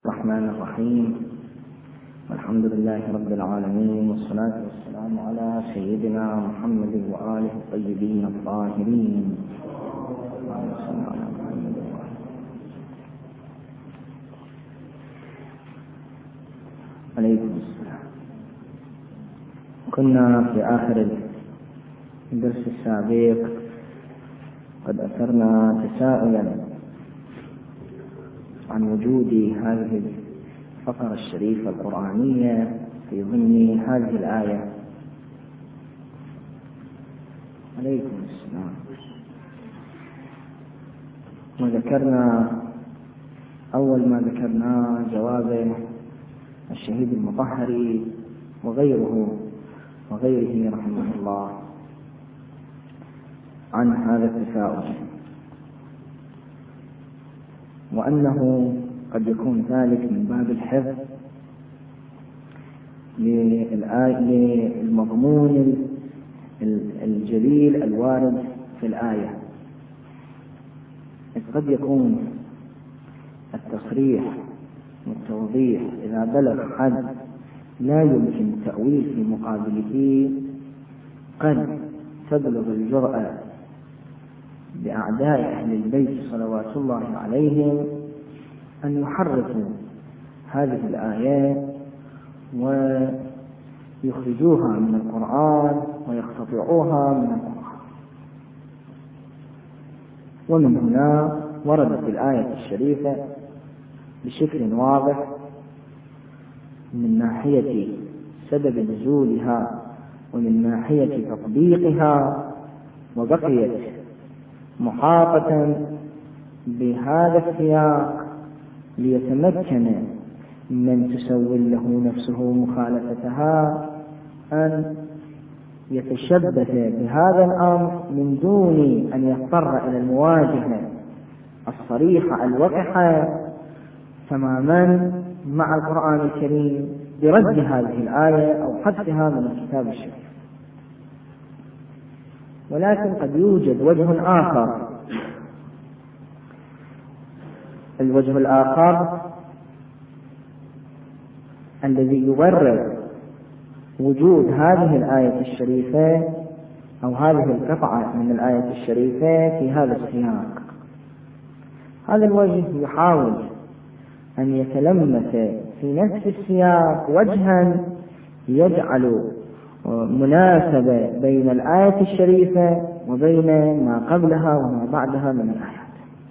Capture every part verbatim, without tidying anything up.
الرحمن الرحيم. والحمد لله رب العالمين، والصلاة والسلام على سيدنا محمد وآله الطيبين الطاهرين. عليكم السلام. كنا في آخر الدرس السابق قد أثرنا تساؤلا عن وجود هذه الفقرة الشريفة القرآنية في ضمن هذه الآية. عليكم السلام. وذكرنا أول ما ذكرنا جواب الشهيد المطهري وغيره وغيره رحمه الله عن هذا التساؤل، وأنه قد يكون ذلك من باب الحفظ للمضمون الجليل الوارد في الآية، إذ قد يكون التصريح والتوضيح إذا بلغ حد لا يمكن التأويل في مقابله، قد تبلغ الجرأة بأعداء أهل البيت صلوات الله عليهم أن يحرفوا هذه الآيات ويخرجوها من القرآن ويقتطعوها من القرآن. ومن هنا وردت الآية الشريفة بشكل واضح من ناحية سبب نزولها ومن ناحية تطبيقها، وبقيت محاطة بهذا السياق ليتمكن من تسول له نفسه مخالفتها أن يتشبث بهذا الأمر من دون أن يضطر إلى المواجهة الصريحة الوقحة تماما مع القرآن الكريم برد هذه الآية أو حذفها من الكتاب الشريف. ولكن قد يوجد وجه آخر. الوجه الآخر الذي يبرر وجود هذه الآية الشريفة أو هذه القطعة من الآية الشريفة في هذا السياق. هذا الوجه يحاول أن يتلمس في نفس السياق وجها يجعل مناسبة بين الآية الشريفة وبين ما قبلها وما بعدها من الآيات،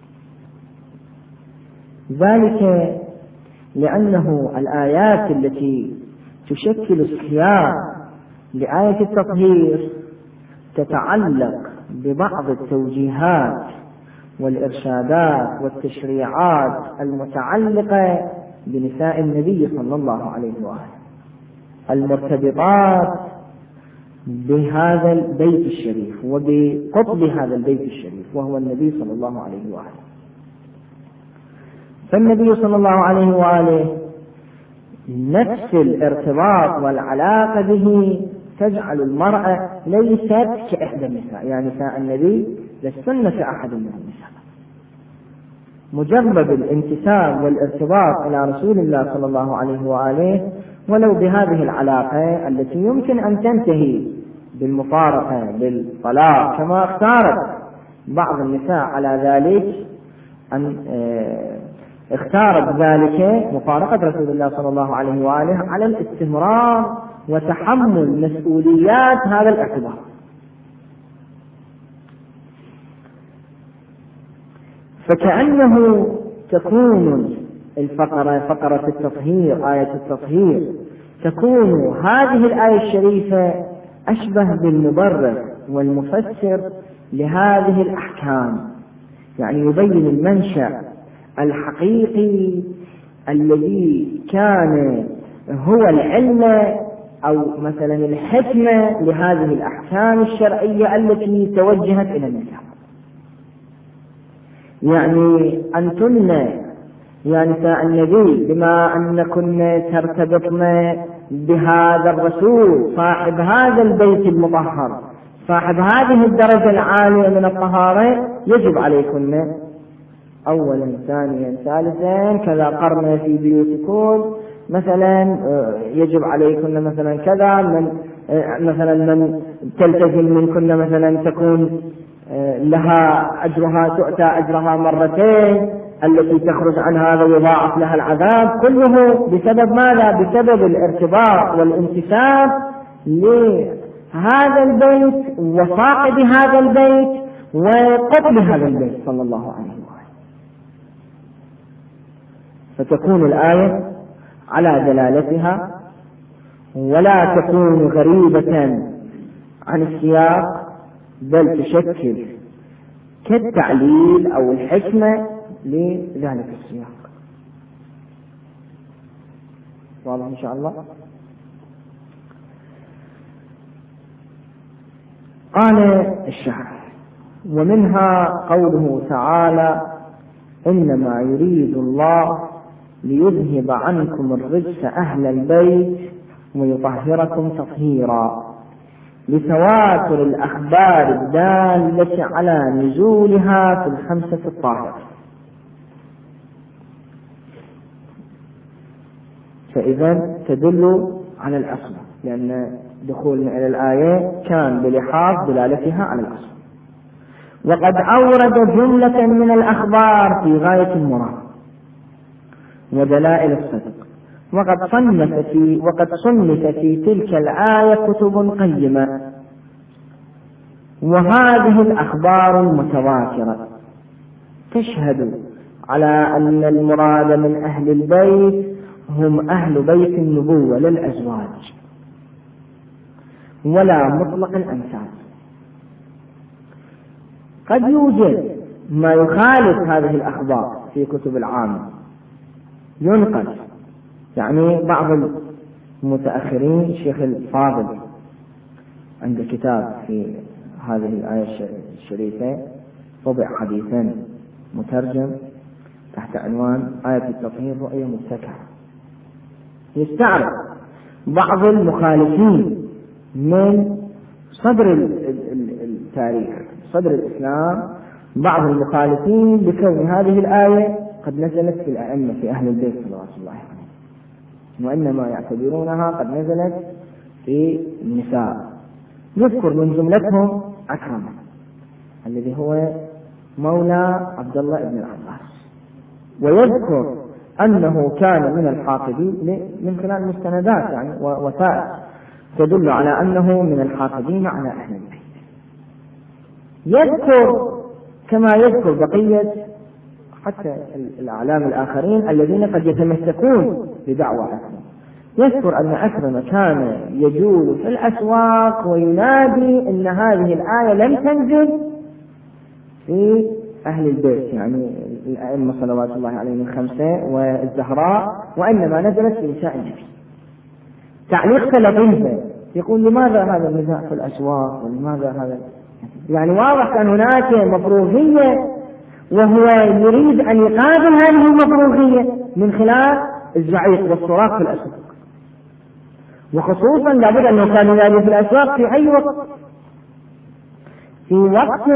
ذلك لأنه الآيات التي تشكل السياق لآية التطهير تتعلق ببعض التوجيهات والإرشادات والتشريعات المتعلقة بنساء النبي صلى الله عليه وآله، المرتبطات بهذا البيت الشريف وبقطب هذا البيت الشريف وهو النبي صلى الله عليه وآله. فالنبي صلى الله عليه وآله نفس الارتباط والعلاقة به تجعل المرأة ليست كإحدى النساء، يعني نساء النبي لسن كأحد من النساء. مجرد الانتساب والارتباط إلى رسول الله صلى الله عليه وآله ولو بهذه العلاقة التي يمكن أن تنتهي بالمفارقة بالطلاق كما اختارت بعض النساء على ذلك، أن اختارت ذلك مفارقة رسول الله صلى الله عليه وآله على الاستمرار وتحمل مسؤوليات هذا الارتباط. فكأنه تكون الفقرة فقرة التطهير آية التطهير تكون هذه الآية الشريفة أشبه بالمبرر والمفسر لهذه الأحكام، يعني يبين المنشأ الحقيقي الذي كان هو العلة أو مثلا الحكمة لهذه الأحكام الشرعية التي توجهت إلى النساء. يعني أنتن يا نساء النبي بما أنكن ترتبطن بهذا الرسول صاحب هذا البيت المطهر صاحب هذه الدرجة العالية من الطهارة، يجب عليكن أولا ثانيا ثالثا كذا قرن في بيوتكم مثلا يجب عليكن مثلا كذا، من مثلا من تلتزم منكن مثلا تكون لها أجرها تؤتى أجرها مرتين، التي تخرج عن هذا يضاعف لها العذاب، كله بسبب ماذا؟ بسبب الارتباط والانتساب لهذا البيت وصاحب هذا البيت وقتل هذا البيت صلى الله عليه وسلم. فتكون الآية على دلالتها ولا تكون غريبة عن السياق، بل تشكل كالتعليل أو الحكمة لذلك السياق. واضح إن شاء الله؟ قال الشاعر: ومنها قوله تعالى: إنما يريد الله ليذهب عنكم الرجس أهل البيت ويطهركم تطهيرا، لتواتر الأخبار الدالة على نزولها في الخمسة الطاهرة. فإذا تدل على الأصل، لأن دخولنا إلى الآية كان بلحاظ دلالتها على الأصل. وقد أورد جملة من الأخبار في غاية المراد ودلائل الصدق، وقد صنف في وقد صنف في تلك الآية كتب قيمة، وهذه الأخبار المتواترة تشهد على أن المراد من أهل البيت هم أهل بيت النبوة للأزواج ولا مطلق الأنساب. قد يوجد ما يخالف هذه الأخبار في كتب العامة ينقل، يعني بعض المتأخرين الشيخ الفاضل عنده كتاب في هذه الآية الشريفة طبع حديثا مترجم تحت عنوان آية التطهير رؤية متكئة، يستعرض بعض المخالفين من صدر التاريخ صدر الإسلام، بعض المخالفين بكون هذه الآية قد نزلت في الأئمة في أهل البيت صلوات الله عليهم، وإنما يعتبرونها قد نزلت في النساء. يذكر من جملتهم أكرمة الذي هو مولى عبد الله بن العباس، ويذكر أنه كان من الحافظين من خلال مستندات يعني ووثائق تدل على أنه من الحافظين على أهل البيت. يذكر كما يذكر بقية حتى الأعلام الآخرين الذين قد يتمسكون بدعوى أكرمة، يذكر أن أكرمة كان يجول في الأسواق وينادي أن هذه الآية لم تنزل في أهل البيت، يعني الأئمة صلوات الله عليهم الخمسة والزهراء، وإنما نزلت في نساء النبي. تعليق لطيفة يقول: لماذا هذا النزاع في الأسواق ولماذا هذا؟ يعني واضح أن هناك مفروغية، وهو يريد أن يقابل هذه المفروغية من خلال الزعيق والصراخ في الأسواق، وخصوصا لابد أنه كان ينادي في الأسواق في أي وقت، في وقت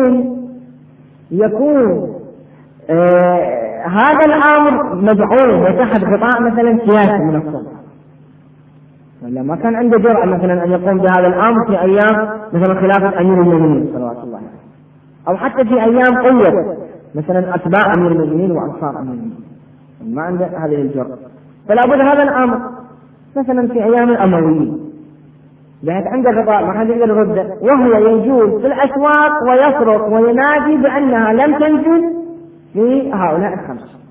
يكون آه هذا الأمر مدعوم وتحت غطاء مثلا سياسي من السلطة، ولا ما كان عنده جرأة مثلا أن يقوم بهذا الأمر في أيام مثلا خلافة أمير المؤمنين صلوات الله عليه، أو حتى في أيام قوة مثلا أتباع أمير المؤمنين وأنصار أمير المؤمنين، ما عنده هذه الجرأة. فلا بد هذا الأمر مثلا في أيام الأمويين بحيث عنده غطاء ما حد يقدر يرده، وهو يجول في الأسواق ويصرخ وينادي بأنها لم تنزل في هؤلاء الخمسة.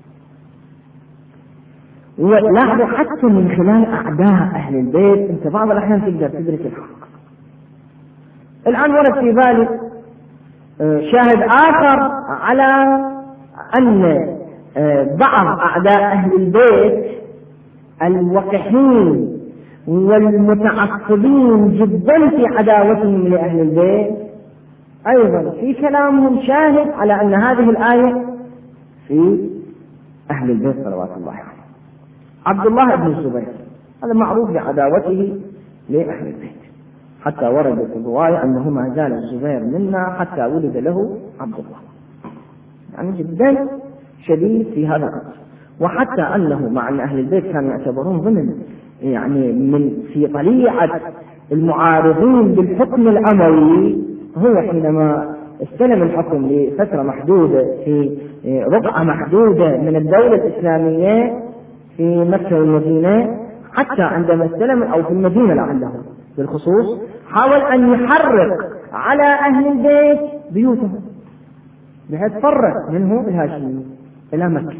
ولاحظوا حتى من خلال أعداء أهل البيت أنت بعض الأحيان تقدر تدرك الحق. الآن ورد في بالي شاهد آخر على أن بعض أعداء أهل البيت الوقحين والمتعصبين جدا في عداوتهم لأهل البيت أيضا في كلامهم شاهد على أن هذه الآية في أهل البيت صلوات الله عليه. عبد الله بن الزبير هذا معروف بعداوته لأهل البيت، حتى وردت الرواية أنه ما زال الزبير منا حتى ولد له عبد الله، يعني جدا شديد في هذا الأمر. وحتى أنه مع أن أهل البيت كانوا يعتبرون ضمن يعني من في طليعة المعارضين بالحكم الأموي، هو حينما استلم الحكم لفترة محدودة في رقعة محدودة من الدولة الإسلامية في مكة والمدينة، حتى عندما استلم أو في المدينة لعله بالخصوص حاول أن يحرق على أهل البيت بيوتهم بحيث فرق منه الهاشمي إلى مكة.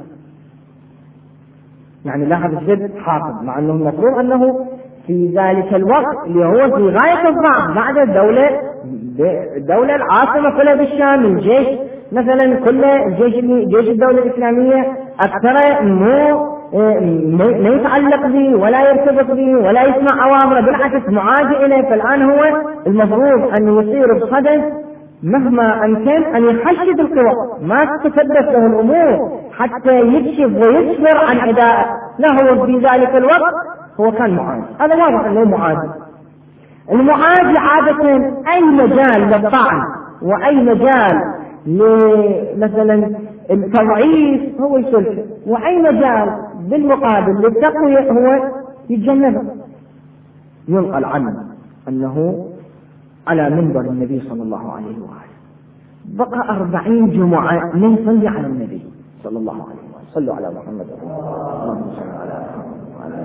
يعني لاحظ الشد حاصل، مع أنه المفروض أنه في ذلك الوقت اللي هو في غاية الضعف بعد الدولة الدولة العاصمة كلها بالشام، الجيش مثلا كله الجيش جيش الدولة الإسلامية أكثر مو ما يتعلق به ولا يرتبط به ولا يسمع أوامره، بالعكس معادي إليه. فالآن هو المفروض أن يصير بصدد مهما أمكن أن يحشد القوى، ما تتسدس له الأمور حتى يكشف ويصبر عن أدائه. لا، هو في ذلك الوقت هو كان معادي، هذا واضح أنه معادي. المعادي عادة أي مجال للطعن وأي مجال مثلا التضعيف هو يسلسل، وأي مجال بالمقابل للتقوية هو يتجنبه. ينقل عنه أنه على منبر النبي صلى الله عليه وآله بقى أربعين جمعة من يصلي على النبي صلى الله عليه وآله. صلوا على محمد اللهم صل على محمد.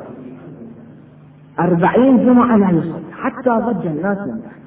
أربعين جمعة لا يصلي حتى ضج الناس من ذلك،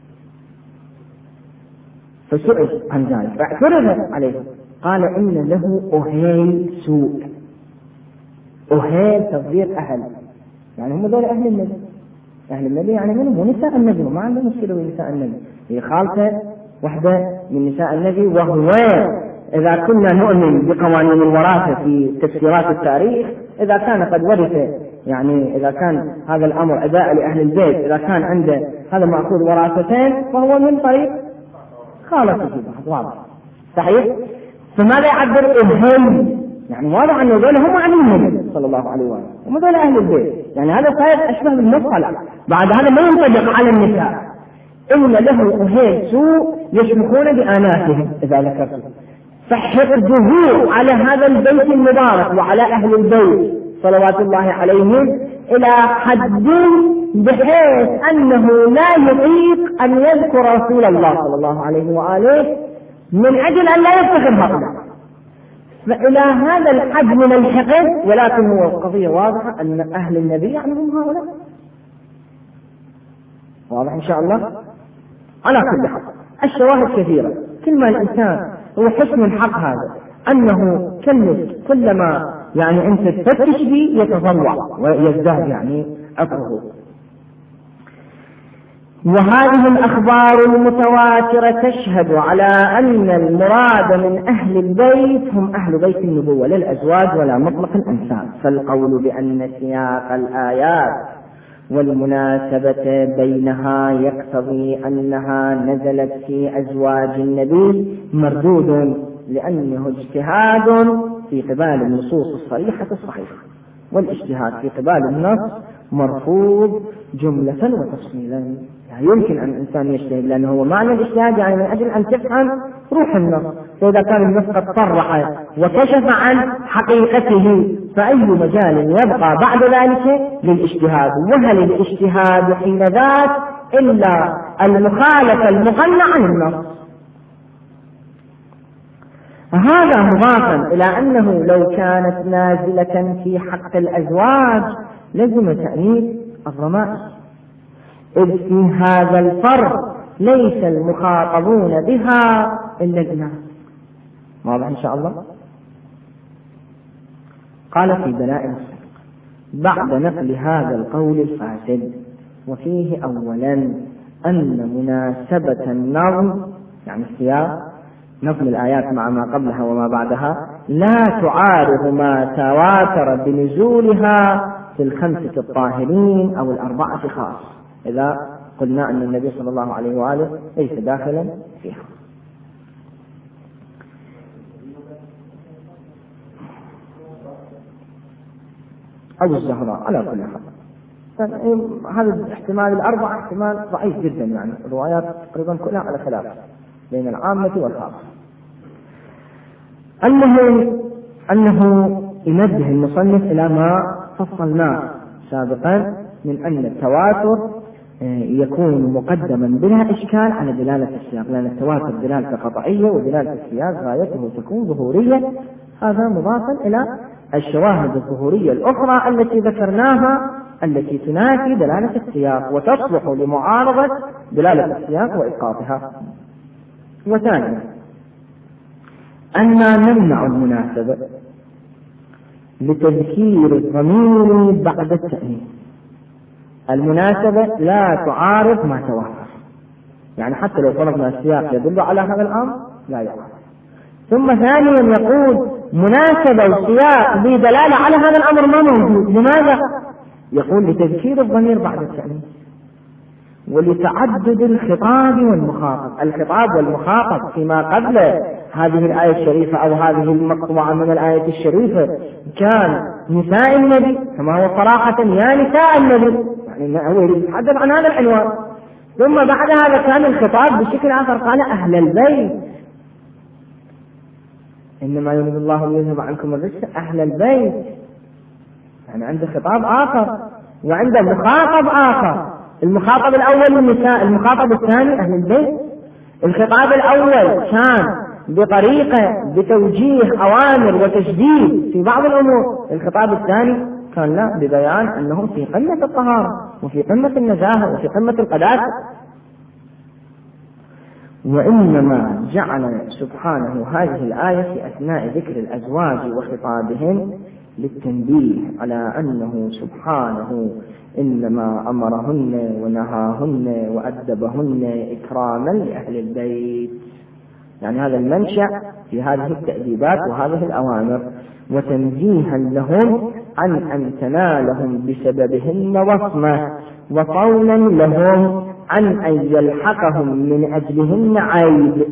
فسئل عن ذلك فاعترض عليه، قال إن له أهيل سوء. أهيل تصغير أهل، يعني هم دول أهل النبي. أهل النبي يعني منهم ونساء النبي، وما عنده مشكلة بنساء النبي، هي خالته واحدة من نساء النبي. وهو إذا كنا نؤمن بقوانين الوراثة في تفسيرات التاريخ، إذا كان قد ورث يعني إذا كان هذا الأمر أداء لأهل البيت، إذا كان عنده هذا مأخوذ وراثتين فهو من طريق خالته في بعض، واضح صحيح. فماذا يعبر أهل؟ يعني واضح أنه دول هم عن النبي صلى الله عليه وسلم، هم دول أهل البيت، يعني هذا صاير أشبه بالمصطلح. بعد هذا ما ينطبق على النساء. إن له أهل سوء يشمخون بآناتهم إذا ذكرت، فحقده على هذا البيت المبارك وعلى أهل البيت صلوات الله عليهم إلى حد بحيث أنه لا يطيق أن يذكر رسول الله صلى الله عليه وآله من أجل أن لا يفتخر هؤلاء. فإلى هذا الحد من الحقد، ولكن هو قضية واضحة أن أهل النبي يعني هم هؤلاء، واضح إن شاء الله. على كل حال الشواهد كثيرة. كل ما الإنسان هو حسن الحق هذا أنه كلمة كلما يعني أنت تفتش به يتضوع ويزداد يعني عطره. وهذه الأخبار المتواترة تشهد على أن المراد من أهل البيت هم أهل بيت النبوة لا الأزواج ولا مطلق الأنساب. فالقول بأن سياق الآيات والمناسبة بينها يقتضي أنها نزلت في أزواج النبي مردود، لأنه اجتهاد في قبال النصوص الصريحة الصحيحة، والاجتهاد في قبال النص مرفوض جملة وتفصيلا. يعني يمكن أن الإنسان يجتهد، لأنه هو معنى الاجتهاد يعني من أجل أن تفهم روح النص، فإذا كان النص قد صرح وكشف عن حقيقته فأي مجال يبقى بعد ذلك للاجتهاد؟ وهل الاجتهاد حين ذاك إلا المخالفة المقنعة عن النص؟ هذا مضافا إلى أنه لو كانت نازلة في حق الأزواج لزم تأنيث الضمائر، إذ في هذا الفرق ليس المخاطبون بها إلا الإناث. واضح إن شاء الله. قال في دلائل الصدق بعد نقل هذا القول الفاسد، وفيه أولا أن مناسبة النظم يعني السياق نظم الآيات مع ما قبلها وما بعدها لا تعارض ما تواتر بنزولها في الخمسة الطاهرين أو الأربعة خاص، إذا قلنا أن النبي صلى الله عليه وآله ليس داخلا فيها. أو الزهراء على كل حال. هذا الاحتمال الأربعة احتمال ضعيف جدا، يعني الروايات تقريبا كلها على خلاف بين العامة والخاصة. المهم أنه ينبه المصنف إلى ما فصلناه سابقا من أن التواتر يكون مقدما بلا إشكال على دلالة السياق، لأن التواتر دلالة قطعية ودلالة السياق غايته تكون ظهورية. هذا مضافا إلى الشواهد الظهورية الأخرى التي ذكرناها التي تنافي دلالة السياق وتصلح لمعارضة دلالة السياق وإسقاطها. وثانيا أننا نمنع المناسبة لتذكير الضمير بعد التأنيث. المناسبة لا تعارض ما توافر، يعني حتى لو فرضنا السياق يدل على هذا الأمر لا يعارض. ثم ثانيا يقول مناسبة السياق بدلالة على هذا الأمر ما موجود. لماذا؟ يقول لتذكير الضمير بعد التأنيث ولتعدد الخطاب والمخاطب. الخطاب والمخاطب فيما قبل هذه الآية الشريفة أو هذه المقطوعة من الآية الشريفة كان نساء النبي، كما هو صراحة يا نساء النبي، يعني هو يتحدث عن هذا العنوان. ثم بعد هذا كان الخطاب بشكل آخر قال أهل البيت، إنما يريد الله ليذهب عنكم الرجس أهل البيت، يعني عنده خطاب آخر وعنده مخاطب آخر. المخاطب الأول النساء، المخاطب الثاني أهل البيت. الخطاب الأول كان بطريقة بتوجيه أوامر وتشديد في بعض الأمور، الخطاب الثاني كان لا ببيان أنهم في قمة الطهارة وفي قمة النزاهة وفي قمة القداسة. وإنما جعل سبحانه هذه الآية في أثناء ذكر الأزواج وخطابهم للتنبيه على أنه سبحانه إنما أمرهن ونهاهن وأدبهن إكراما لأهل البيت، يعني هذا المنشأ في هذه التأديبات وهذه الأوامر، وتنزيها لهم عن أن تنالهم بسببهن وصمة، وقولا لهم عن أن يلحقهم من أجلهن عيب.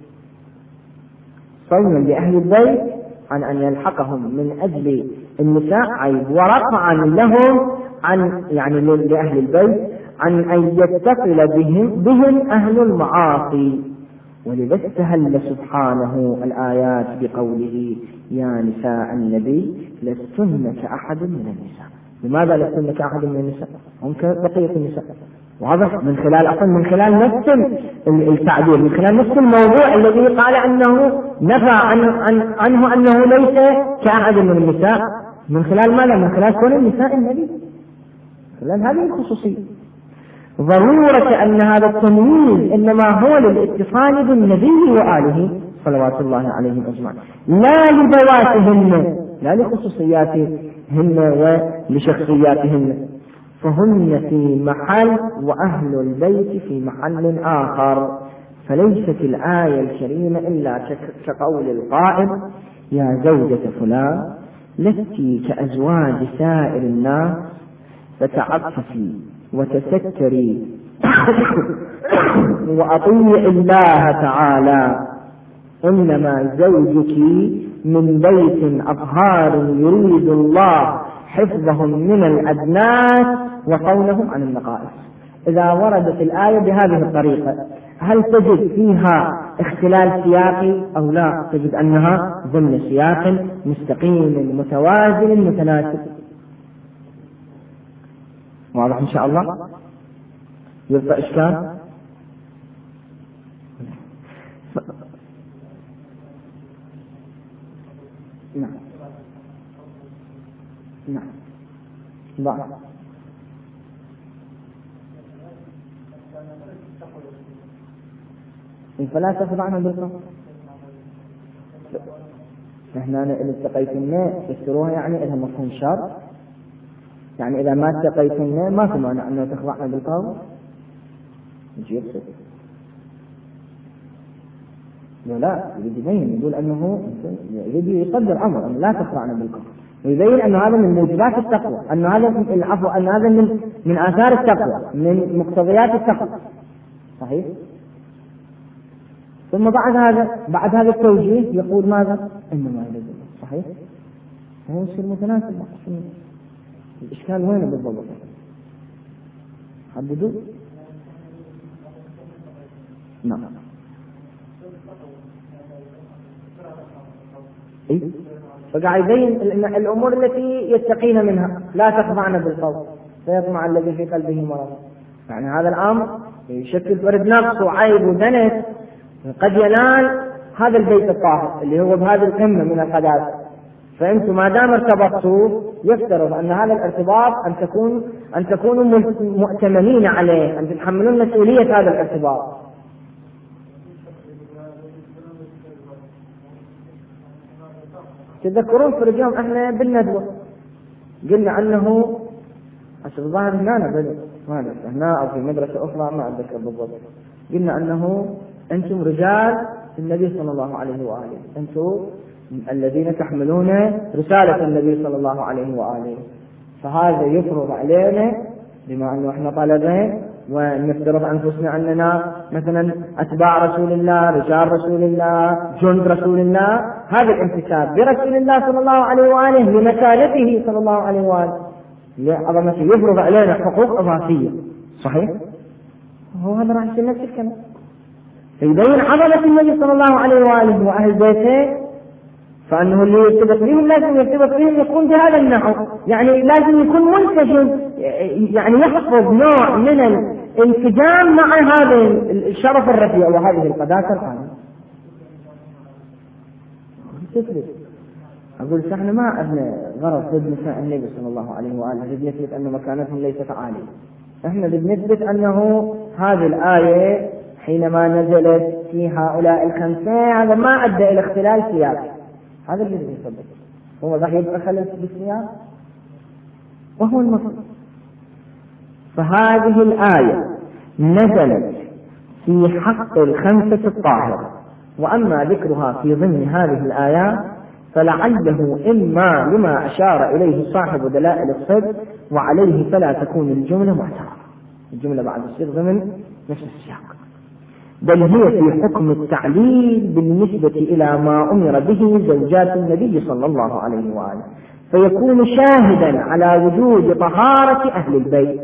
صونا لأهل البيت عن أن يلحقهم من أجل النساء عيب، ورفعا لهم عن يعني لأهل البيت عن أن يتصل بهم, بهم أهل المعاصي. ولذا استهل سبحانه الآيات بقوله يا نساء النبي لستن كأحد من النساء. لماذا لستن كأحد من النساء؟ هم كبقية النساء. واضح من خلال أصلا من خلال نفس التعبير، من خلال نفس الموضوع الذي قال أنه نفى عن عن عنه أنه ليس كأحد من النساء، من خلال ماذا؟ من خلال كون النساء النبي، خلال هذه الخصوصية. ضرورة أن هذا التمييز إنما هو للاتصال بالنبي وآله صلوات الله عليهم أجمعين، لا لذواتهن، لا لخصوصياتهن ولشخصياتهن، فهن في محل وأهل البيت في محل آخر. فليست الآية الكريمة إلا كقول القائل يا زوجة فلان لست كأزواج سائر الناس فتعففي وتستري وأطيع الله تعالى، إنما زوجك من بيت أطهار يريد الله حفظهم من الأدناس وقولهم عن النقائص. إذا وردت الآية بهذه الطريقة هل تجد فيها اختلال سياقي أو لا؟ تجد أنها ضمن سياق مستقيم متوازن متناسب. واضح إن شاء الله؟ يبقى إشكال؟ ف... نعم نعم ضع فلا تخضعنا بالقول. نحن إذا التقيتن تفسروها يعني إذا مفهوم شر، يعني إذا ما اتقيتن ما في معنى أنه تخضعنا بالقول. يجي يبسط لا يريد يبين، يقول أنه يريد يقدر أمر أنه لا تخضعنا بالقول، ويبين أن هذا من موجبات التقوى، أن هذا العفو أن هذا من من آثار التقوى، من مقتضيات التقوى. صحيح. ثم بعد هذا بعد هذا التوجيه يقول ماذا؟ إنما إلى الله. صحيح. هو يصير متناسب. الإشكال وين بالضبط؟ حددوا. نعم إيه؟ فقاعد يبين الأمور التي يتقين منها، لا تخضعن بالقول فيطمع الذي في قلبه مرض. يعني هذا الأمر يشكل فرد نقص وعيب ودنس قد ينال هذا البيت الطاهر اللي هو بهذه القمة من القداسة. فأنتم ما دام ارتبطتوا يفترض أن هذا الارتباط أن تكون أن تكونوا مؤتمنين عليه، أن تتحملون مسؤولية هذا الارتباط. تذكرون في اليوم احنا بالندوة قلنا أنه عشان الظاهر هنا بدأ ما هنا أو في مدرسة أخرى ما أتذكر بالضبط، قلنا أنه أنتم رجال النبي صلى الله عليه وآله، أنتم الذين تحملون رسالة النبي صلى الله عليه وآله، فهذا يفرض علينا بما أنه إحنا طلبة ونفترض أنفسنا أننا مثلا أتباع رسول الله، رجال رسول الله، جند رسول الله، هذا الانتساب برسول الله صلى الله عليه وآله لمكانته صلى الله عليه وآله لعظمته يفرض علينا حقوق إضافية. صحيح؟ هو هذا راح يصير نفس الكلام، فيبين عظمة النبي صلى الله عليه وآله وأهل بيته، فأنه اللي يرتبط بهم لازم يرتبط بهم يكون بهذا النحو، يعني لازم يكون منسجم، يعني يحفظ نوع من الانسجام مع هذا الشرف الرفيع وهذه القداسة العالية. أقول احنا ما أبنى غرض ضد نساء النبي صلى الله عليه وآله بنثبت أن مكانتهم ليست عالية، احنا بنثبت أنه هذه الآية حينما نزلت في هؤلاء الخمسة هذا ما أدى إلى اختلال سياسي، هذا اللي يثبت هو راح يبقى خلل بالسياق وهو المفروض. فهذه الآية نزلت في حق الخمسة الطاهرة، وأما ذكرها في ضمن هذه الآيات فلعله إما لما أشار إليه صاحب دلائل الصدق، وعليه فلا تكون الجملة معتبرة، الجملة بعد الصدق ضمن نفس السياق، بل هي في حكم التعليل بالنسبة إلى ما أمر به زوجات النبي صلى الله عليه وآله، فيكون شاهدا على وجود طهارة أهل البيت،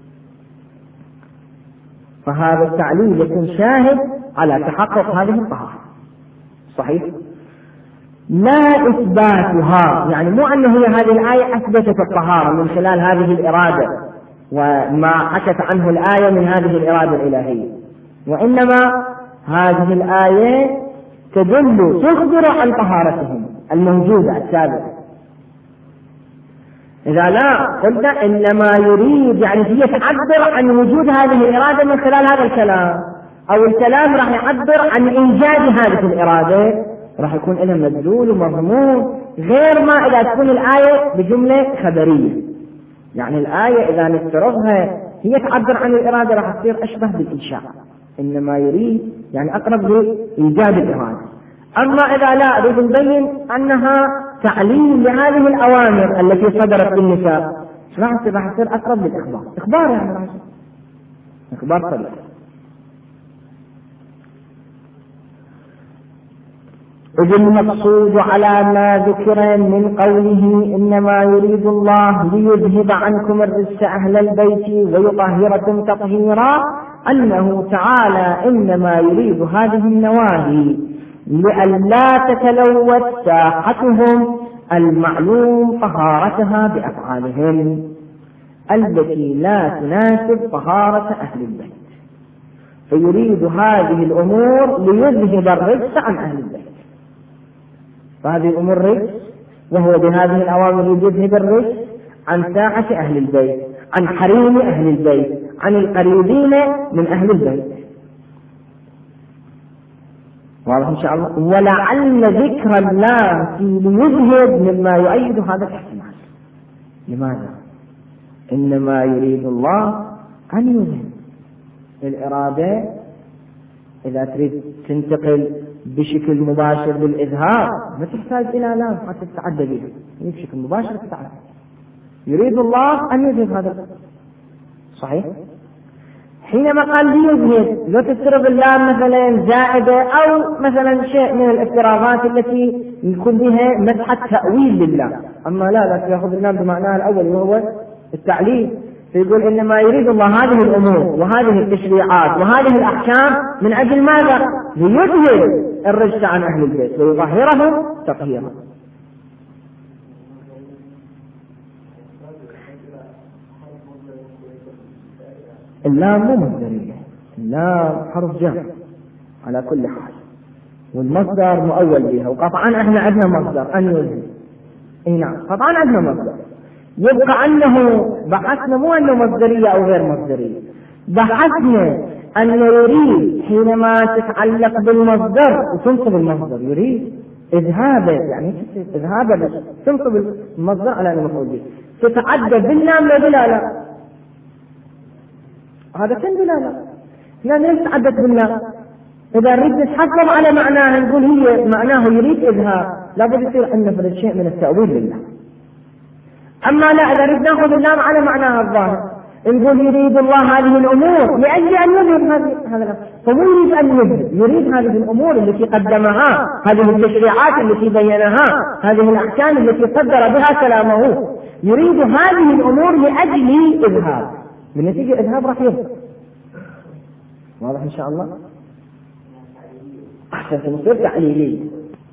فهذا التعليل يكون شاهد على تحقق هذه الطهارة. صحيح؟ لا إثباتها، يعني مو أنه هي هذه الآية أثبتت الطهارة من خلال هذه الإرادة وما حكت عنه الآية من هذه الإرادة الإلهية، وإنما هذه الآية تدل تخبر عن طهارتهم الموجودة السابقة. إذا لا قلنا إنما يريد، يعني هي تعبر عن وجود هذه الإرادة من خلال هذا الكلام، أو الكلام راح يعبر عن إيجاد هذه الإرادة، راح يكون لها مدلول ومضمون، غير ما إذا تكون الآية بجملة خبرية. يعني الآية إذا نفترضها هي تعبر عن الإرادة راح تصير أشبه بالإنشاء، إنما يريد يعني أقرب لإيجاد الإرادة. أما إذا لا أريد نبين أنها تعليل لهذه الأوامر التي صدرت للنساء، راح تصير أقرب للإخبار، إخبار يعني راح إخبار صريح. إذ المقصود على ما ذكر من قوله إنما يريد الله ليذهب عنكم الرجس أهل البيت ويطهركم تطهيرا، أنه تعالى إنما يريد هذه النواهي لئلا تتلوث ساحتهم المعلوم طهارتها بأفعالهم التي لا تناسب طهارة أهل البيت، فيريد هذه الأمور ليذهب الرجس عن أهل البيت، فهذه الأمور رجس، وهو بهذه الأوامر يذهب الرجس عن ساحة أهل البيت، عن حريم أهل البيت، عن القريبين من أهل البيت. واضح إن شاء الله؟ ولعل ذكر الله في ليذهب مما يؤيد هذا الاحتمال. لماذا؟ إنما يريد الله أن يذهب. الإرادة إذا تريد تنتقل بشكل مباشر بالإذهاب ما تحتاج إلى لام حتى تتعدى بها، بشكل مباشر تتعدى. يريد الله أن يذهب هذا. صحيح؟ حينما قال ليذهب لو تفترض اللام مثلا زائدة أو مثلا شيء من الافتراضات التي يكون بها مدحة تأويل لله، أما لا لا يأخذ اللام بمعناها الأول وهو التعليل، فيقول إنما يريد الله هذه الأمور وهذه التشريعات وهذه الأحكام من أجل ماذا؟ ليذهب الرجس عن أهل البيت ويطهرهم تطهيرا. اللام مو مصدرية، اللام حرف جر على كل حال، والمصدر مؤول بها، وقطعا احنا عندنا مصدر أن يذهب. اي نعم قطعا عندنا مصدر. يبقى أنه بحثنا مو أنه مصدرية أو غير مصدرية، بحثنا أنه يريد حينما تتعلق بالمصدر وتنصب المصدر، يريد إذهابه، يعني إذهابه تنصب المصدر على المفعول به، تتعدى باللام لا دلالة. هذا كان دلالة، لا ليش تعدت باللام؟ إذا نريد نتحفظ على معناه نقول هي معناه يريد إذهاب، لابد يصير عندنا فرد شيء من التأويل لله. أما لا، إذا نريد نأخذ اللام على معناها الظاهر نقول يريد الله هذه الأمور لأجل أن يذهب هذه هذا الأمر، فمو يريد أن يذهب، يريد هذه الأمور التي قدمها، هذه التشريعات التي بينها، هذه الأحكام التي قدر بها كلامه، يريد هذه الأمور لأجل إذهاب، بالنتيجة إذهاب راح يذهب. واضح إن شاء الله؟ أحسن مصير تعليلي.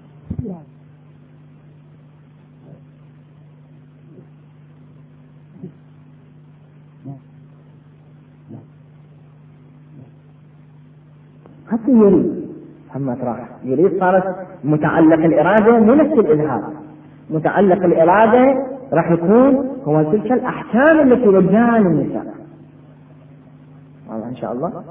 حتى يريد أما راح يريد صارت متعلق الإرادة مو نفس الإذهاب، متعلق الإرادة راح يكون هو تلك الأحكام التي وجهها للنساء. والله إن شاء الله.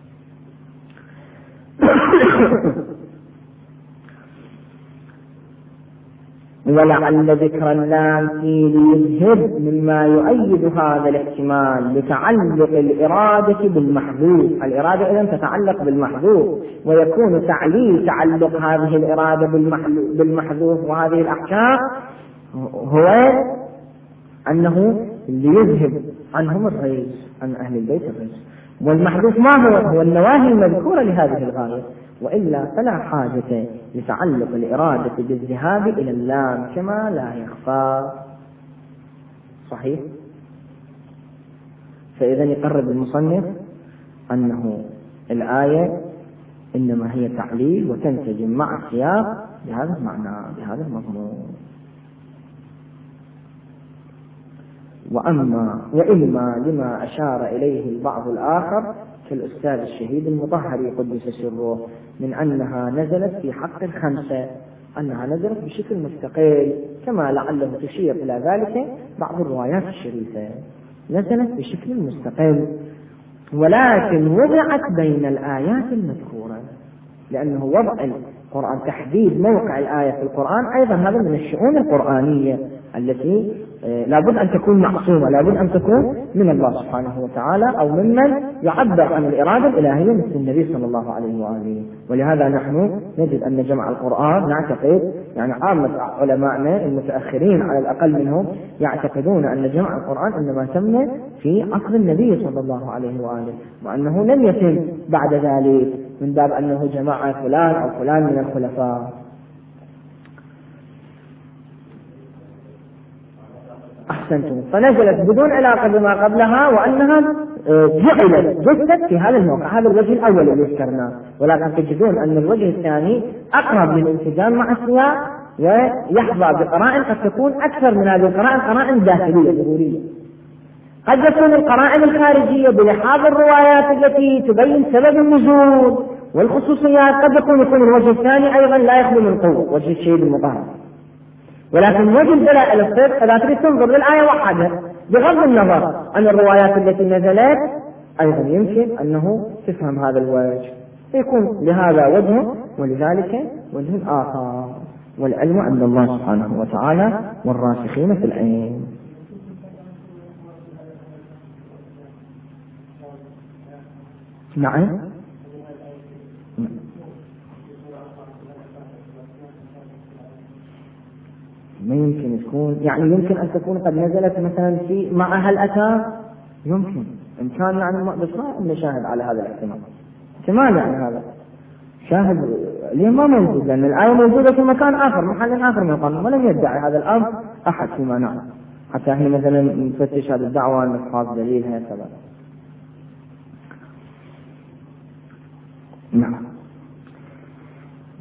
ولعل ذكر اللام في ليذهب مما يؤيد هذا الاحتمال لتعلق الإرادة بالمحذوف. الإرادة إذن تتعلق بالمحذوف، ويكون تعليل تعلق هذه الإرادة بالمحذوف وهذه الأحكام هو أنه ليذهب عنهم الرجس، عن أهل البيت الرجس. والمحذوف ما هو؟ هو النواهي المذكورة لهذه الغاية، وإلا فلا حاجة لتعلق الإرادة بالذهاب إلى اللام كما لا يخفى. صحيح؟ فإذا يقرر المصنف أنه الآية إنما هي تعليل وتنسجم مع السياق بهذا المعنى بهذا المضمون. وأما وإما لما أشار إليه البعض الآخر كالأستاذ الشهيد المطهري قدس سره من أنها نزلت في حق الخمسة، أنها نزلت بشكل مستقل، كما لعله تشير إلى ذلك بعض الروايات الشريفة، نزلت بشكل مستقل ولكن وضعت بين الآيات المذكورة، لأنه وضع القرآن تحديد موقع الآية في القرآن أيضا هذا من الشؤون القرآنية التي لابد أن تكون معصومة، لابد أن تكون من الله سبحانه وتعالى أو ممن يعبر عن الإرادة الإلهية مثل النبي صلى الله عليه وآله. ولهذا نحن نجد أن جمع القرآن نعتقد، يعني عامة علماءنا المتأخرين على الأقل منهم يعتقدون أن جمع القرآن إنما تم في عصر النبي صلى الله عليه وآله، وأنه لم يتم بعد ذلك من باب أنه جمع فلان أو فلان من الخلفاء. أحسنتم. فنزلت بدون علاقة بما قبلها، وأنها جعلت جثت في هذا الموقع. هذا الوجه الأول اللي ذكرناه، ولكن تجدون أن الوجه الثاني أقرب للانسجام مع السياق ويحظى بقرائن قد تكون أكثر من هذه القرائن، قرائن داخلية ظهورية. قد تكون القرائن الخارجية بلحاظ الروايات التي تبين سبب النزول والخصوصيات، قد يكون يكون الوجه الثاني أيضا لا يخلو من قوة، وجه الشهيد المطهر. ولكن وجه الدلائل الصدق إذا تريد تنظر للآية وحدها بغض النظر عن الروايات التي نزلت أيضا يمكن أنه تفهم هذا الوجه، يكون لهذا وجه ولذلك وجه آخر، والعلم عند الله سبحانه وتعالى والراسخين في العلم. نعم ما يمكن تكون، يعني يمكن أن تكون قد نزلت مثلا في مع أهل أتى، يمكن إن كان يعني بس ما عندنا شاهد على هذا الاحتمال، احتمال يعني هذا شاهد ليه ما موجود، لأن الآية موجودة في مكان آخر محل آخر من القرآن ولم يدعي هذا الأمر أحد فيما نعلم، حتى احنا مثلا نفتش هذه الدعوة نفحص دليلها سبب. نعم.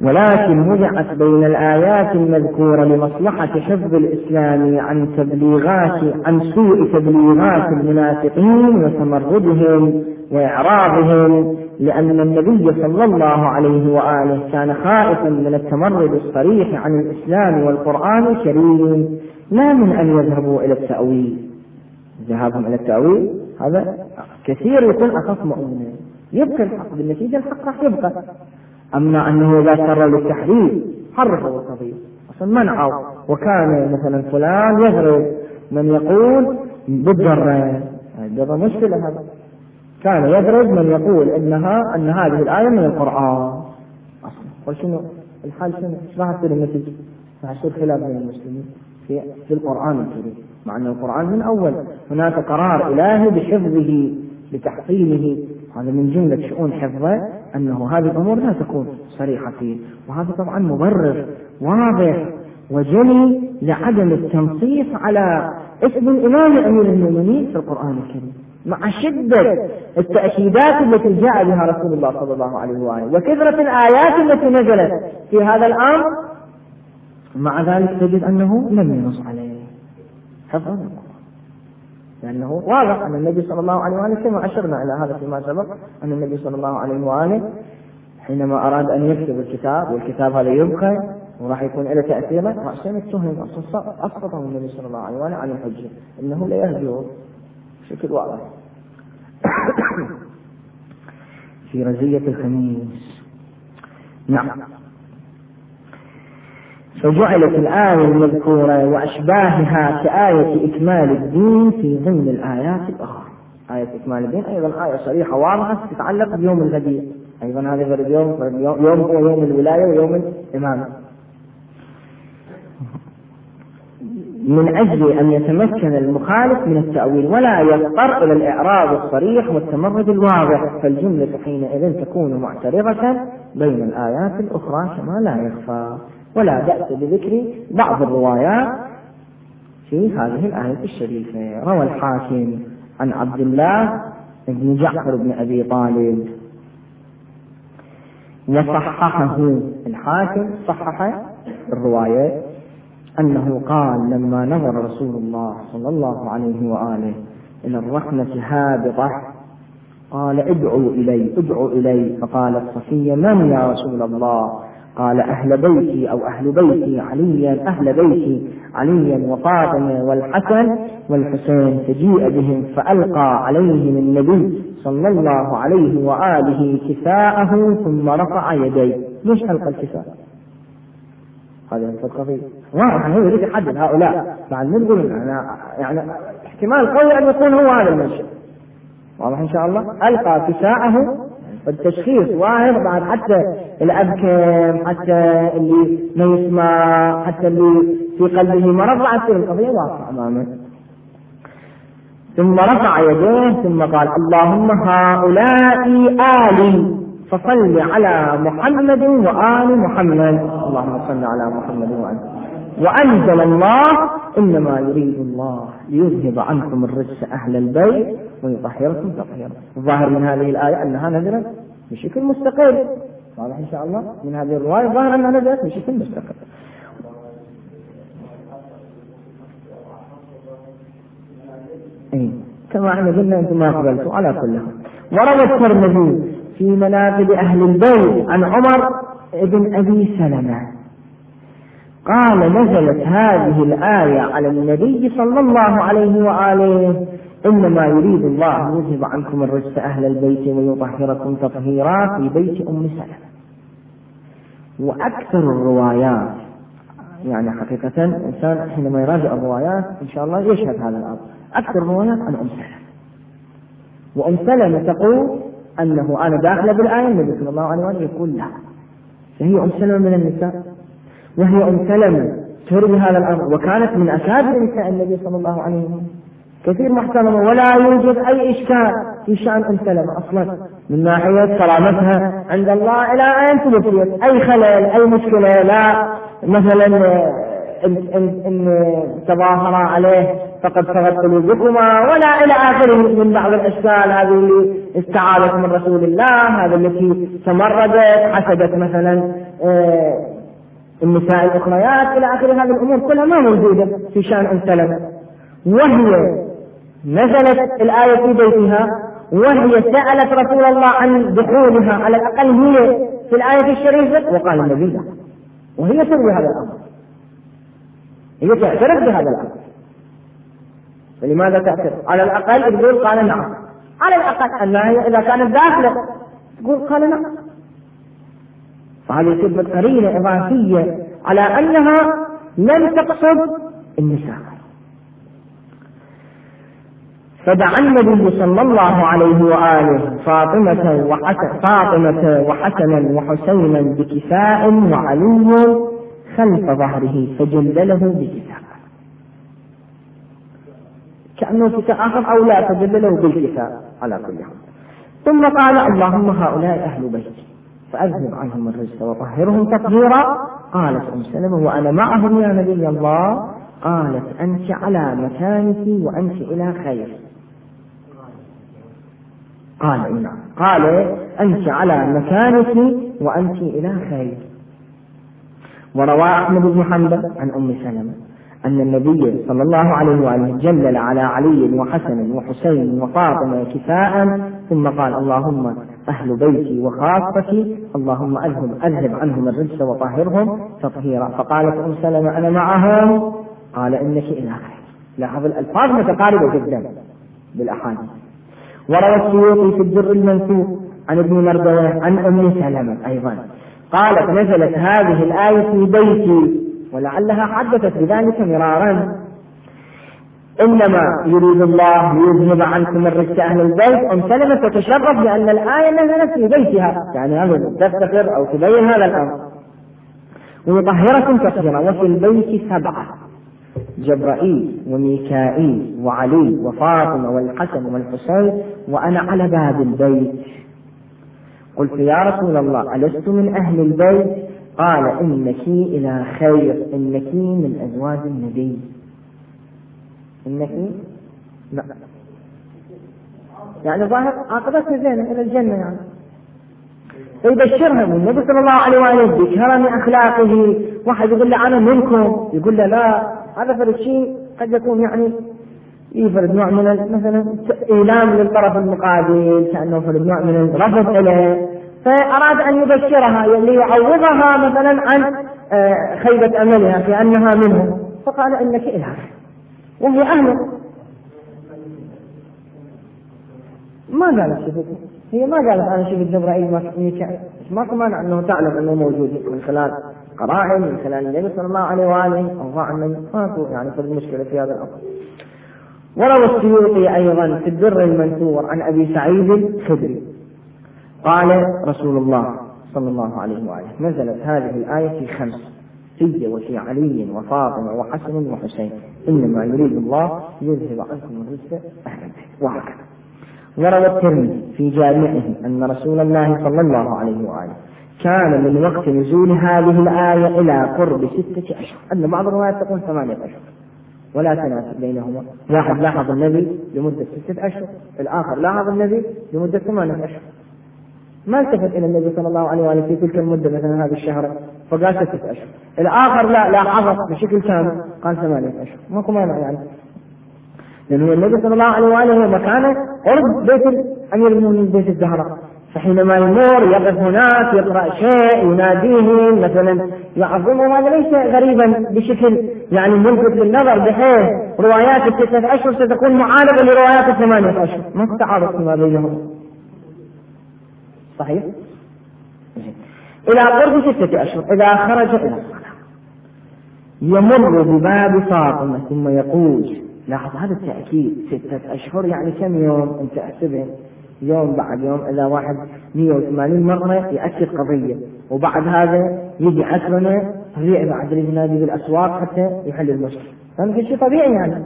ولكن وضعت بين الآيات المذكورة لمصلحة حفظ الإسلام عن تبليغات عن سوء تبليغات المنافقين وتمردهم وإعراضهم، لأن النبي صلى الله عليه وآله كان خائفا من التمرد الصريح عن الإسلام والقرآن الكريم، لا من أن يذهبوا إلى التأويل. ذهابهم إلى التأويل هذا كثير يكون أخف مؤمنا، يبقى الحق بالنتيجة، الحق راح يبقى. أما أنه إذا سر للتحريف حرفوا القضية أصلا منعوا، وكان مثلا فلان يضرب من يقول بالضرة، هذا مشكلة. هذا كان يضرب من يقول إنها أن هذه الآية من القرآن أصلا. وشنو الحال؟ شنو راح تصير النتيجة؟ راح يصير خلاف بين المسلمين في في القرآن الكريم، مع أن القرآن من أول هناك قرار إلهي بحفظه بتحصيله. هذا من جملة شؤون حفظه أنه هذه الأمور لا تكون صريحة فيه، وهذا طبعا مبرر واضح وجلي لعدم التنصيص على اسم الإمام أمير المؤمنين في القرآن الكريم، مع شدة التأكيدات التي جاء بها رسول الله صلى الله عليه وآله وكثرة الآيات التي نزلت في هذا الأمر. مع ذلك تجد أنه لم ينص عليه حفظا، لأنه واضح أن النبي صلى الله عليه وآله كما أشرنا إلى هذا فيما سبق، أن النبي صلى الله عليه وآله حينما أراد أن يكتب الكتاب والكتاب هذا يبقى وراح يكون له تأثيره، رأسين اتهم أسقطه النبي صلى الله عليه وآله عن الحجة، إنه لا يهجر بشكل واضح. في رزية الخميس. نعم. فجعلت الآية المذكورة وأشباهها كآية إكمال الدين في ضمن الآيات الأخرى. آية إكمال الدين أيضا آية صريحة واضحة تتعلق بيوم الغدير، أيضا هذا اليوم يوم هو يوم الولاية ويوم الإمامة، من أجل أن يتمكن المخالف من التأويل ولا يضطر إلى الإعراض الصريح والتمرد الواضح، فالجملة حينئذ تكون معترضة بين الآيات الأخرى كما لا يخفى. ولا بأس بذكر بعض الروايات في هذه الآية الشريفة. روى الحاكم عن عبد الله بن جعفر بن أبي طالب وصححه الحاكم، صحح الرواية، أنه قال لما نظر رسول الله صلى الله عليه وآله إلى الرحمة هابطة قال ادعوا إلي ادعوا إلي، فقالت صفية من يا رسول الله؟ قال أهل بيتي أو أهل بيتي عليا، أهل بيتي عليا وفاطمة والحسن والحسين، فجيء بهم فألقى عليهم النبي صلى الله عليه وآله كفاءه ثم رفع يديه. ليش ألقى الكفاء؟ هذا القضية واضح، هو يريد يحدد هؤلاء، بعد نقول أنا يعني احتمال قوي أن يكون هو هذا المنشأ، واضح إن شاء الله. ألقى كفاءه، والتشخيص واضح بعد، حتى الأبكم، حتى اللي ما يسمع، حتى اللي في قلبه مرض، بعد تصير القضية واضحة أمامه. ثم رفع يديه ثم قال اللهم هؤلاء آلي فصل على محمد وآل محمد، اللهم صل على محمد وآل. وأنزل الله إنما يريد الله ليذهب عنكم الرجس أهل البيت ويطهركم تطهيرا. الظاهر من هذه الآية أنها نزلت بشكل مستقل، واضح إن شاء الله من هذه الرواية ظاهر أنها نزلت بشكل مستقل. إيه كما احنا قلنا أنتم ما قبلتوا على كلها. وروى الترمذي في مناقب أهل البيت عن عمر ابن أبي سلمة قال نزلت هذه الآية على النبي صلى الله عليه وآله إنما يريد الله يذهب عنكم الرجس أهل البيت ويطهركم تطهيرا في بيت أم سلمة. وأكثر الروايات يعني حقيقة الإنسان حينما يراجع الروايات إن شاء الله يشهد هذا الأمر، أكثر الروايات عن أم سلمة. وأم سلمة تقول أنه أنا داخلة بالآية، النبي صلى الله عليه وآله يقول لا، فهي أم سلمة من النساء، وهي أم سلمة تروي هذا الأمر، وكانت من أكابر نساء النبي صلى الله عليه وسلم، كثير محترمة، ولا يوجد أي إشكال في شأن أم سلمة أصلا من ناحية كرامتها عند الله إلى أن توفيت، أي خلل أي مشكلة، لا مثلا إن, إن, إن تظاهر عليه فقد صغت قلوبكما ولا إلى آخره من بعض الأشكال هذه اللي استعاذت من رسول الله، هذا التي تمردت حسدت مثلا آه النساء الأخريات إلى آخر هذه الأمور كلها ما موجودة في شأن أم سلمة، وهي نزلت الآية في بيتها وهي سألت رسول الله عن دخولها على الأقل هي في الآية الشريفة، وقال النبي لا، وهي تروي هذا الأمر، هي تعترف بهذا الأمر. فلماذا تعترف؟ على الأقل تقول قال نعم، على الأقل أنها إذا كانت داخلة تقول قال نعم. فهذه يصير قرينة إضافية على أنها لم تقصد النساء. فدعا النبي صلى الله عليه وآله فاطمة وحسن فاطمة وحسنا وحسينا بكساء وعلي خلف ظهره فجلله بكساء، كأنه كساء آخر أو لا، فجلله بالكساء على كل حال. ثم قال اللهم هؤلاء أهل بيتي فأذهب عنهم الرجس وطهرهم تطهيرا. قالت أم سلمة وأنا معهم يا نبي الله؟ قالت أنت على مكانك وأنت إلى خير. قال نعم، قال أنت على مكانك وأنت إلى خير. وروى أحمد بن حنبل عن أم سلمة أن النبي صلى الله عليه وآله جلل على علي وحسن وحسين وفاطمة كساء ثم قال اللهم أهل بيتي وخاصتي اللهم أذهب, أذهب عنهم الرجس وطهرهم تطهيرا. فقالت أم سلمة أنا معهم؟ قال إنك إلى خير. لاحظ الألفاظ متقاربة جدا بالأحاديث. وروى السيوطي في الدر المنثور عن ابن مردويه عن أم سلمة أيضا قالت نزلت هذه الآية في بيتي، ولعلها حدثت بذلك مرارا، إنما يريد الله ليذهب عنكم الرجس أهل البيت. أم سلمة تتشرف بأن الآية نزلت في بيتها، يعني هذا تفتخر أو تبين هذا الأمر. ويطهركم تطهيرا. وفي البيت سبعة: جبرائيل وميكائيل وعلي وفاطمة والحسن والحسين وأنا على باب البيت. قلت يا رسول الله ألست من أهل البيت؟ قال إنك إلى خير، إنك من أزواج النبي. إنك لا يعني ظاهر عاقبتها زينة إلى الجنة يعني. فيبشرها النبي صلى الله عليه وآله بكرم أخلاقه. واحد يقول له أنا منكم، يقول له لا، هذا فرد شيء قد يكون يعني يفرد نوع من مثلا إيلام للطرف المقابل، كأنه فرد نوع من الرفض إليه، فأراد أن يبشرها ليعوضها مثلا عن خيبة أملها في أنها منه، فقال إنك إله وهي أهله. ما قالت شفت، هي ما قالت أنا شفت جبرائيل ما كمان أنه تعلم أنه موجود من خلال قرائن، من خلال النبي صلى الله عليه وآله أوضاع النبي، ما يعني في المشكلة في هذا الأمر. وروى السيوطي أيضا في الدر المنثور عن أبي سعيد الخدري قال رسول الله صلى الله عليه وآله نزلت هذه الآية في خمس: في وفي علي وفاطمة وحسن وحسين، إنما يريد الله يذهب عنكم الرجس أهل البيت. وهكذا. وروى الترمذي في جامعه أن رسول الله صلى الله عليه وآله كان من وقت نزول هذه الآية إلى قرب ستة أشهر، أن بعض الروايات تقول ثمانية أشهر ولا تناسب بينهما. واحد لاحظ النبي لمدة ستة أشهر، الآخر لاحظ النبي لمدة ثمانية أشهر، ما التفت إلى النبي صلى الله عليه وآله في تلك المدة مثلا هذا الشهر فقال ستة أشهر، الآخر لا لاحظه بشكل كامل قال ثمانية أشهر. ما كمان يعني، لأن النبي صلى الله عليه وآله هو مكانه قرب بيت أمير المؤمنين بيت الزهراء، فحينما يمر يقف هناك يقرأ شيء يناديهم مثلا يعظمهم، هذا ليس غريبا بشكل يعني ملفت للنظر، بحيث روايات الستة أشهر ستكون معارضة لروايات الثمانية أشهر، ما تعارض فيما بينهم. صحيح؟ إلى قرب ستة أشهر إذا خرج إلى الصلاة يمر بباب فاطمة ثم يقول، لاحظ هذا التأكيد، ستة أشهر يعني كم يوم؟ أنت أحسبه يوم بعد يوم، إذا واحد مئة وثمانين مرة يأكد قضية، وبعد هذا يجي عشرنا ريع بعد ينادي بالأسواق حتى يحل المشكلة، هذا شيء طبيعي يعني.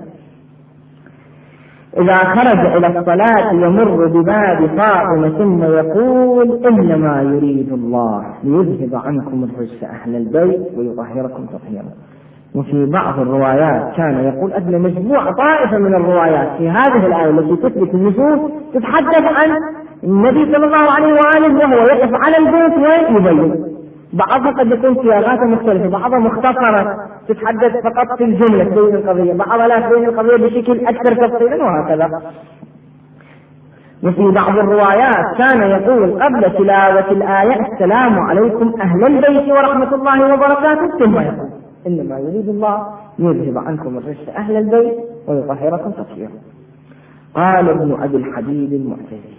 إذا خرج إلى الصلاة يمر بباب فاطمة ثم يقول إنما يريد الله ليذهب عنكم الرجس أهل البيت ويطهركم تطهيرا. وفي بعض الروايات كان يقول أدنى مجموعة طائفة من الروايات في هذه الآية التي تثبت النصوص تتحدث عن النبي صلى الله عليه وآله وهو يقف على البيت ويبين، بعضها قد يكون صياغات مختلفة، بعضها مختصرة تتحدث فقط في الجملة بين القضية، بعضها لا تبين القضية بشكل أكثر تفصيلا وهكذا. وفي بعض الروايات كان يقول قبل تلاوة الآية السلام عليكم أهل البيت ورحمة الله وبركاته، ثم يقول إنما يريد الله يذهب عنكم الرجس أهل البيت ويطهركم تطهيرا. قال ابن أبي الحديد المعتزلي،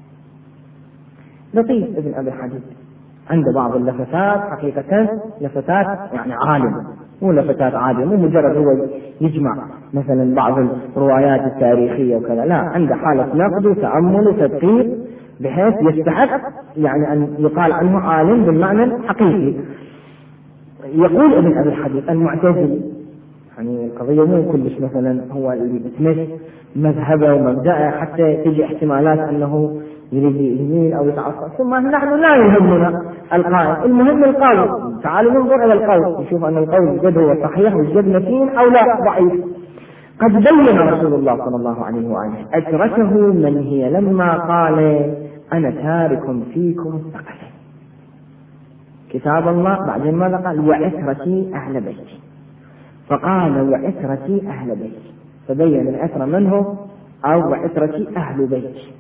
لطيف ابن أبي الحديد عند بعض اللفتات حقيقة لفتات يعني عالم، مو لفتات عادية، مو مجرد هو يجمع مثلا بعض الروايات التاريخية وكذا، لا، عنده حالة نقد وتأمل وتدقيق بحيث يستحق يعني أن يقال عنه عالم بالمعنى الحقيقي. يقول ابن أبي الحديد المعتزلي، يعني القضية مو كلش مثلا هو اللي بتمشي مذهبه ومبدأه حتى تجي احتمالات أنه يريد يمين أو يتعصب، ثم نحن لا يهمنا القائل، المهم القول. تعالوا ننظر إلى القول نشوف أن القول جد هو صحيح وجد متين أو لا ضعيف. قد بين رسول الله صلى الله عليه وآله أتركه من هي لما قال أنا تارك فيكم الثقلين، كتاب الله، بعدين ماذا قال؟ وعترتي أهل بيتي، فقال وعترتي أهل بيتي، فبين العترة من هو أو وعترتي أهل بيتي.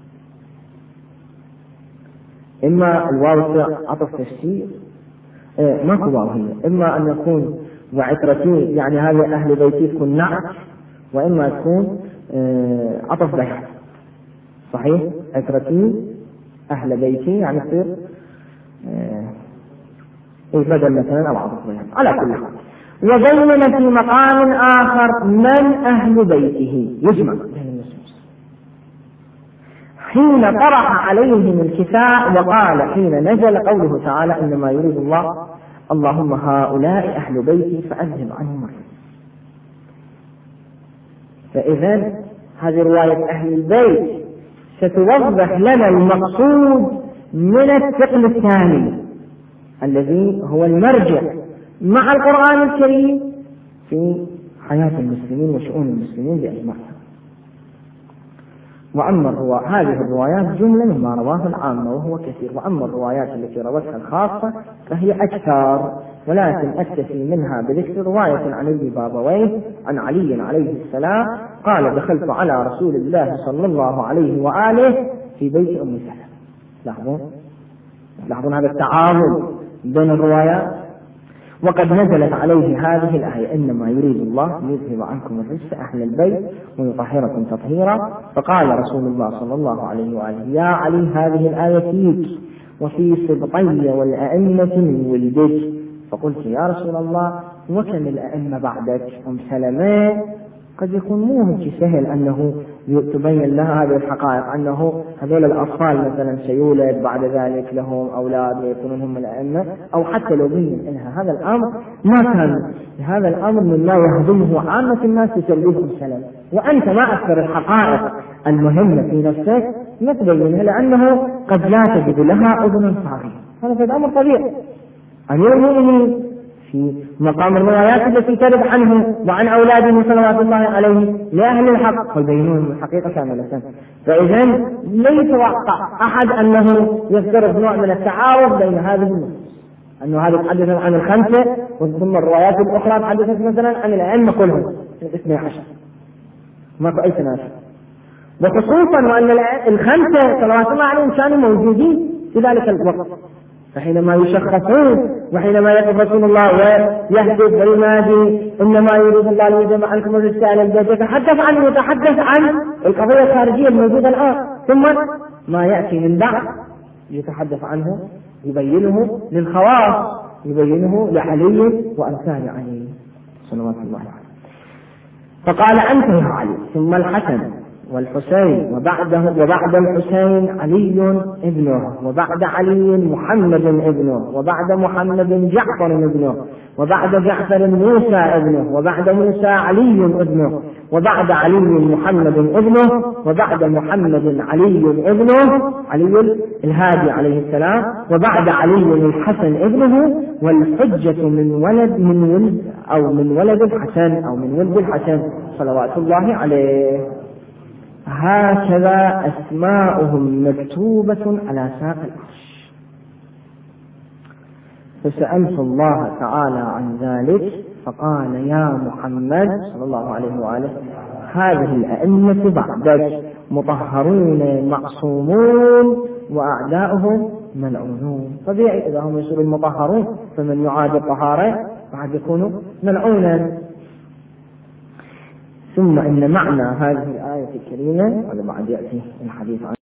إما الواو عطف تفسير إيه ماكو واو هنا، إما أن يكون وعترتي يعني هذا أهل بيتي تكون نعت، وإما تكون إيه عطف بيان. صحيح، عترتي أهل بيتي يعني تصير إيه بدل مثلا أو عطف بيان. على كل حال، وبين في مقام آخر من أهل بيته يجمع حين طرح عليهم الكفاء وقال حين نزل قوله تعالى إنما يريد الله اللهم هؤلاء أهل بيتي فأذهب عنهم الرجس. فإذا هذه رواية أهل البيت ستوضح لنا المقصود من الثقل الثاني الذي هو المرجع مع القرآن الكريم في حياة المسلمين وشؤون المسلمين بأجمعها. وأما الروا... هذه الروايات جملة مما رواه العامة وهو كثير، وأما الروايات التي روتها الخاصة فهي أكثر، ولكن أكتفي منها بذكر رواية عن ابن بابويه عن علي عليه السلام قال دخلت على رسول الله صلى الله عليه وآله في بيت أم سلمة. لاحظون لاحظون هذا التعارض بين الروايات. وقد نزلت عليه هذه الآية إنما يريد الله ليذهب عنكم الرجس أهل البيت ويطهركم تطهيرا. فقال رسول الله صلى الله عليه وآله يا علي هذه الآية فيك وفي سبطي والأئمة من ولدك. فقلت يا رسول الله وكم الأئمة بعدك؟ أم سلمة قد يكون مو هيك سهل أنه تبين لها هذه الحقائق، أنه هذول الأطفال مثلا سيولد بعد ذلك لهم أولاد ويكونون هم الأئمة، أو حتى لو بين لها هذا الأمر ما كان هذا الأمر مما يهضمه عامة الناس يسلوهم سلام، وأنت ما أكثر الحقائق المهمة في نفسك ما تبينها لأنه قد لا تجد لها أذن صاغية. هذا الأمر طبيعي. أمير المؤمنين في مقام الروايات التي ترد عنه وعن أولاده صلوات الله عليه لأهل الحق ويبينون الحقيقة كاملة. فإذا لا يتوقع أحد أنه يفترض نوع من التعارض بين هذه النصوص، أنه هذا تحدث عن الخمسة ثم الروايات الأخرى تحدثت مثلا عن الأئمة كلهم الاثني عشر، ما في أي تناسب، وخصوصا وأن الخمسة صلوات الله عليهم كانوا موجودين في ذلك الوقت. فحينما يشخصون وحينما يقف رسول الله ويهدف وينادي إنما يريد الله ليجمع عنكم الرجس أهل البيت يتحدث عنه يتحدث عن القضية الخارجية الموجودة الآن، ثم ما يأتي من بعد يتحدث عنه يبينه للخواص، يبينه لعلي وأمثال علي صلوات الله عليه. فقال أنت يا علي ثم الحسن والحسين وبعده وبعد الحسين علي ابنه وبعد علي محمد ابنه وبعد محمد جعفر ابنه وبعد جعفر موسى ابنه وبعد موسى علي ابنه وبعد علي محمد ابنه وبعد محمد علي ابنه علي الهادي عليه السلام وبعد علي الحسن ابنه والحجة من ولد من ولد أو من ولد الحسن أو من ولد الحسن صلوات الله عليه. هكذا أسماؤهم مكتوبة على ساق العرش. فسألت الله تعالى عن ذلك فقال يا محمد صلى الله عليه وآله هذه الأئمة بعدك مطهرون معصومون وأعداؤهم ملعونون. طبيعي إذا هم يصيرون المطهرون فمن يعاد الطهارة بعد يكون ملعونا. ثم إن معنى هذه الآية الكريمة هذا بعد يأتي الحديث عنه.